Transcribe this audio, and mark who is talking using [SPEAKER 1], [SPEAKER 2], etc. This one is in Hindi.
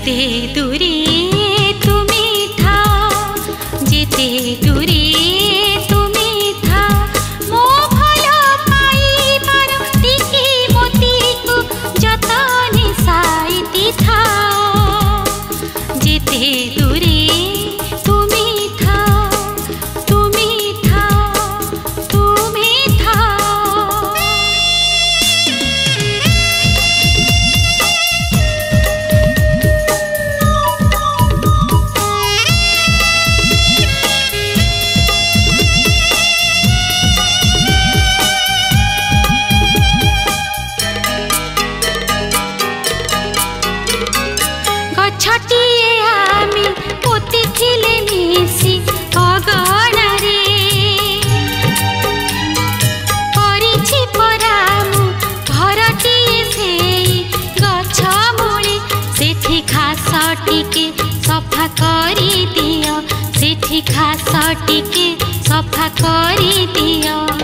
[SPEAKER 1] जेते दूरे तुमी था जेते दूरे तुमी था मो भलो पाइबार टिके मोती को जतने साइती था जेते दूरे छटिए आमी पोती थिले मिसी अगणारे करिछि परामु घरटिए सेई गछ मूले सेठी घास टिके सफा करि दियो सेठी घास टिके सफा करि दियो।